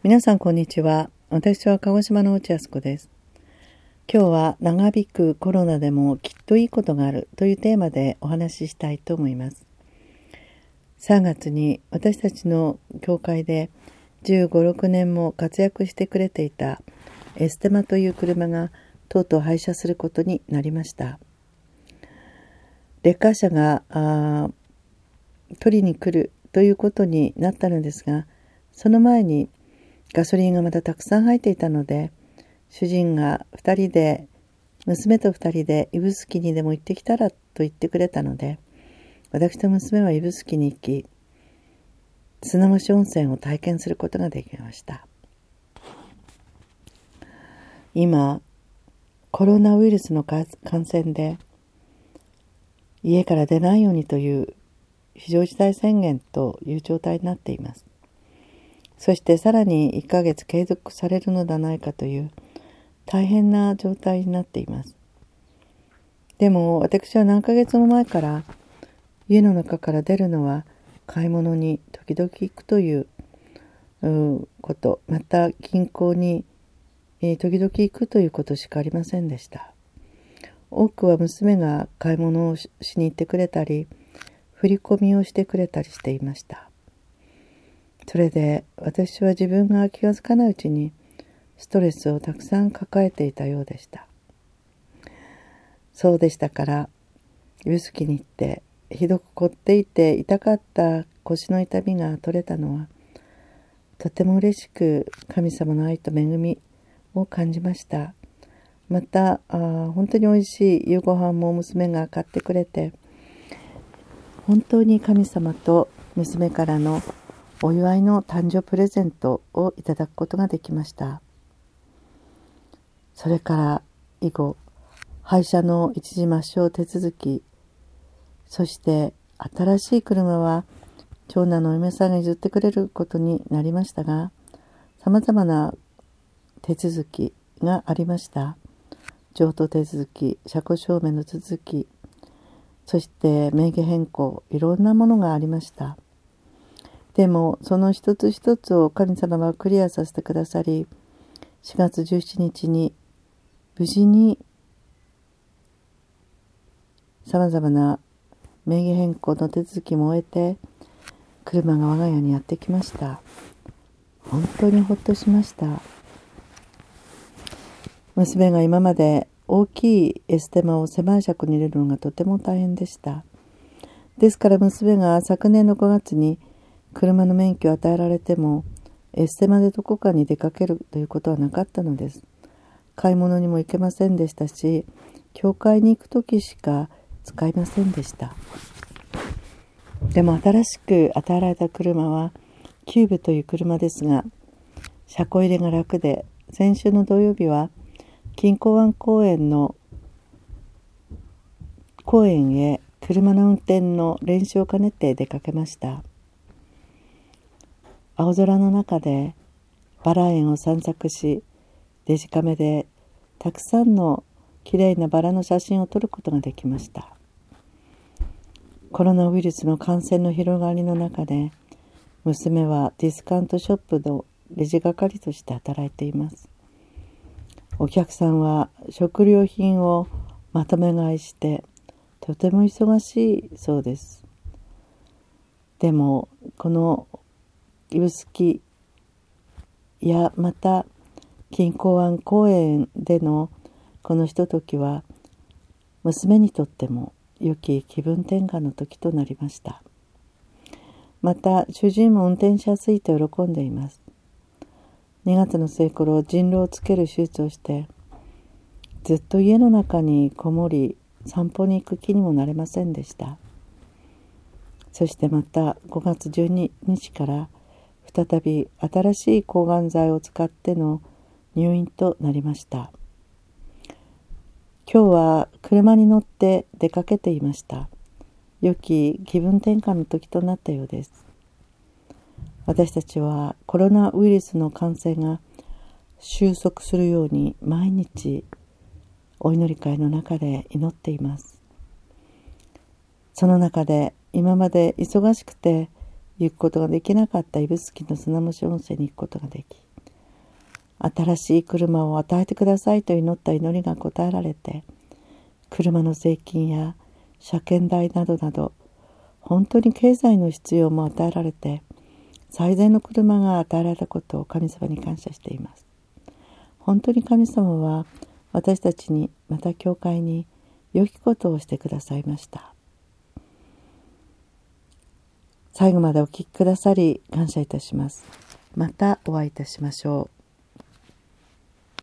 皆さんこんにちは。私は鹿児島の内靖子です。今日は長引くコロナでもきっといいことがあるというテーマでお話ししたいと思います。3月に私たちの教会で15、6年も活躍してくれていたエステマという車がとうとう廃車することになりました。レッカー車が取りに来るということになったのですが、その前にガソリンがまたたくさん入っていたので、主人が娘と2人で指宿にでも行ってきたらと言ってくれたので、私と娘は指宿に行き、砂蒸し温泉を体験することができました。今、コロナウイルスの感染で家から出ないようにという非常事態宣言という状態になっています。そしてさらに1ヶ月継続されるのではないかという大変な状態になっています。でも私は何ヶ月も前から家の中から出るのは買い物に時々行くということ、また銀行に時々行くということしかありませんでした。多くは娘が買い物をしに行ってくれたり、振り込みをしてくれたりしていました。それで私は自分が気がつかないうちにストレスをたくさん抱えていたようでした。そうでしたから指宿に行ってひどく凝っていて痛かった腰の痛みが取れたのはとても嬉しく神様の愛と恵みを感じました。また本当においしい夕ご飯も娘が買ってくれて、本当に神様と娘からのお祝いの誕生プレゼントをいただくことができました。それから以後、廃車の一時抹消手続き、そして新しい車は長男のお嫁さんが譲ってくれることになりましたが、さまざまな手続きがありました。譲渡手続き、車庫証明の手続き、そして名義変更、いろんなものがありました。でもその一つ一つを神様はクリアさせてくださり、4月17日に無事にさまざまな名義変更の手続きも終えて、車が我が家にやってきました。本当にほっとしました。娘が今まで大きいエステマを狭い車庫に入れるのがとても大変でした。ですから娘が昨年の5月に車の免許を与えられてもエステマでどこかに出かけるということはなかったのです。買い物にも行けませんでしたし、教会に行くときしか使いませんでした。でも新しく与えられた車はキューブという車ですが、車庫入れが楽で、先週の土曜日は錦江湾公園へ車の運転の練習を兼ねて出かけました。青空の中でバラ園を散策し、デジカメでたくさんのきれいなバラの写真を撮ることができました。コロナウイルスの感染の広がりの中で、娘はディスカウントショップのレジ係として働いています。お客さんは食料品をまとめ買いしてとても忙しいそうです。でもこの指宿やまた錦江湾公園でのこのひとときは娘にとっても良き気分転換の時となりました。また主人も運転しやすいと喜んでいます。2月の末頃人狼をつける手術をしてずっと家の中にこもり散歩に行く気にもなれませんでした。そしてまた5月12日から再び新しい抗がん剤を使っての入院となりました。今日は車に乗って出かけていました。良き気分転換の時となったようです。私たちはコロナウイルスの感染が収束するように毎日お祈り会の中で祈っています。その中で今まで忙しくて行くことができなかった指宿の砂蒸し温泉に行くことができ、 新しい車を与えてくださいと祈った祈りが応えられて、車の税金や車検代などなど、本当に経済の必要も与えられて、最善の車が与えられたことを神様に感謝しています。本当に神様は私たちに、また教会に良きことをしてくださいました。最後までお聞きくださり感謝いたします。またお会いいたしましょう。